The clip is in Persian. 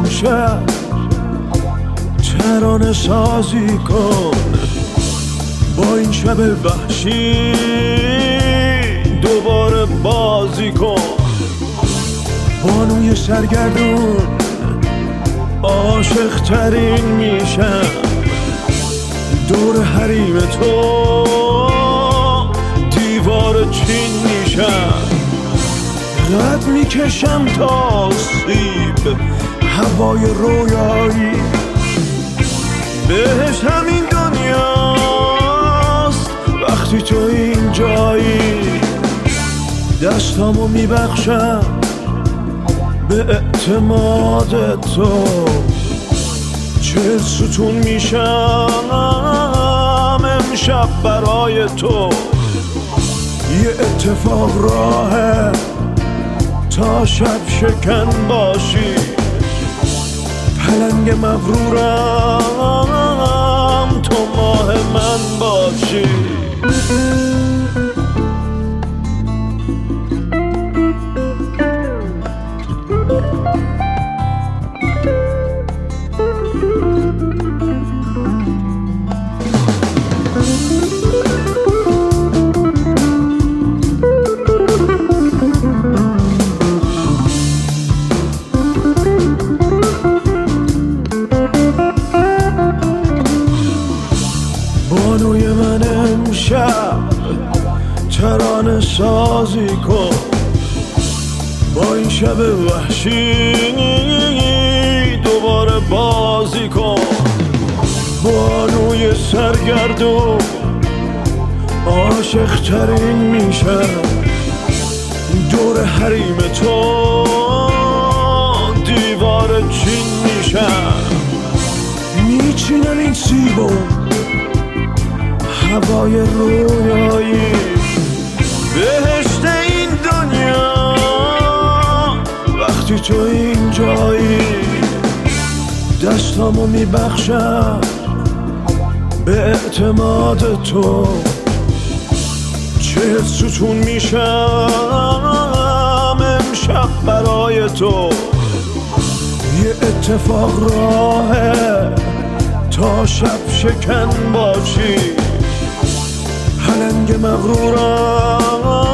امشب ترانه سازی کن، با این شب وحشی دوباره بازی کن. بانوی سرگردون عاشق ترین میشم، دور حریم تو دیوار چین میشم. قد میکشم تا سیب هوای رویایی، بهش همین دنیاست وقتی تو اینجایی. دستامو میبخشم به اعتماد تو، 40 ستون میشم امشب برای تو. یه اتفاق راهه تا شب شکن باشی، پلنگ مغرورم تو ماه من باشی. بانوی من امشب ترانه سازی کن، با این شب وحشی دوباره بازی کن. بانوی سرگردون عاشق ترین میشم، دور حریم تو دیوار چین میشم. میچینم این سیبو هوای رویایی، بهشت این دنیا وقتی تو اینجایی. دستامو میبخشم به اعتماد تو، 40 ستون میشم امشب برای تو. یه اتفاق راهه تا شب شکن باشی، پلنگ مغرورم